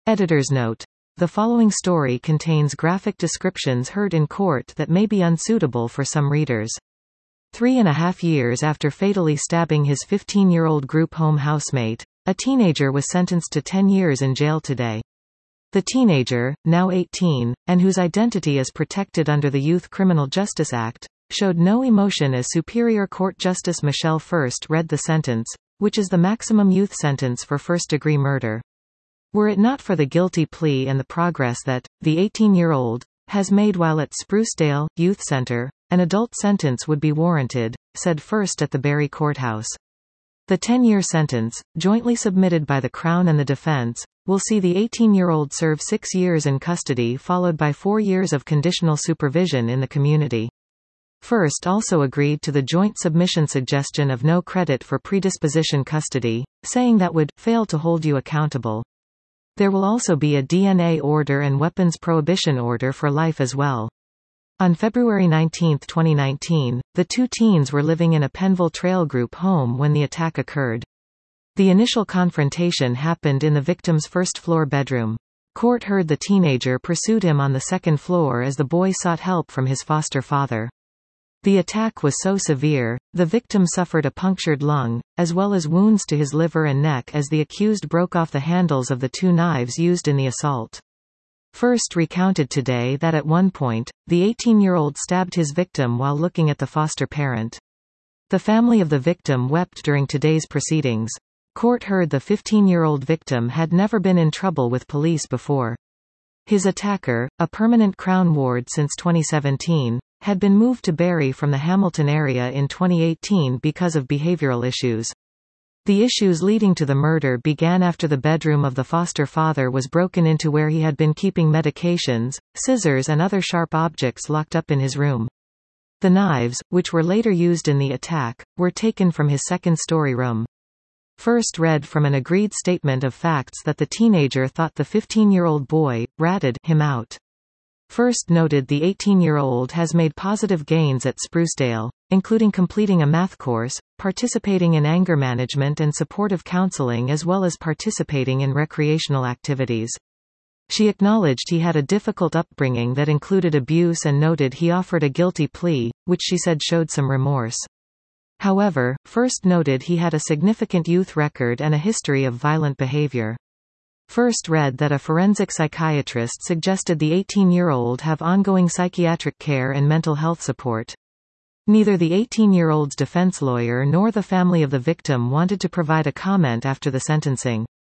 Editor's note. The following story contains graphic descriptions heard in court that may be unsuitable for some readers. 3.5 years after fatally stabbing his 15-year-old group home housemate, a teenager was sentenced to 10 years in jail today. The teenager, now 18, and whose identity is protected under the Youth Criminal Justice Act, showed no emotion as Superior Court Justice Michelle First read the sentence, which is the maximum youth sentence for first-degree murder. Were it not for the guilty plea and the progress that, the 18-year-old, has made while at Sprucedale Youth Center, an adult sentence would be warranted, said First at the Barry Courthouse. The 10-year sentence, jointly submitted by the Crown and the defense, will see the 18-year-old serve 6 years in custody followed by 4 years of conditional supervision in the community. First also agreed to the joint submission suggestion of no credit for predisposition custody, saying that would fail to hold you accountable. There will also be a DNA order and weapons prohibition order for life as well. On February 19, 2019, the two teens were living in a Penville Trail group home when the attack occurred. The initial confrontation happened in the victim's first-floor bedroom. Court heard the teenager pursued him on the second floor as the boy sought help from his foster father. The attack was so severe, the victim suffered a punctured lung, as well as wounds to his liver and neck as the accused broke off the handles of the 2 knives used in the assault. First recounted today that at one point, the 18-year-old stabbed his victim while looking at the foster parent. The family of the victim wept during today's proceedings. Court heard the 15-year-old victim had never been in trouble with police before. His attacker, a permanent Crown ward since 2017, had been moved to Barry from the Hamilton area in 2018 because of behavioral issues. The issues leading to the murder began after the bedroom of the foster father was broken into where he had been keeping medications, scissors and other sharp objects locked up in his room. The knives, which were later used in the attack, were taken from his second-story room. First read from an agreed statement of facts that the teenager thought the 15-year-old boy ratted him out. First noted the 18-year-old has made positive gains at Sprucedale, including completing a math course, participating in anger management and supportive counseling as well as participating in recreational activities. She acknowledged he had a difficult upbringing that included abuse and noted he offered a guilty plea, which she said showed some remorse. However, First noted he had a significant youth record and a history of violent behavior. First read that a forensic psychiatrist suggested the 18-year-old have ongoing psychiatric care and mental health support. Neither the 18-year-old's defense lawyer nor the family of the victim wanted to provide a comment after the sentencing.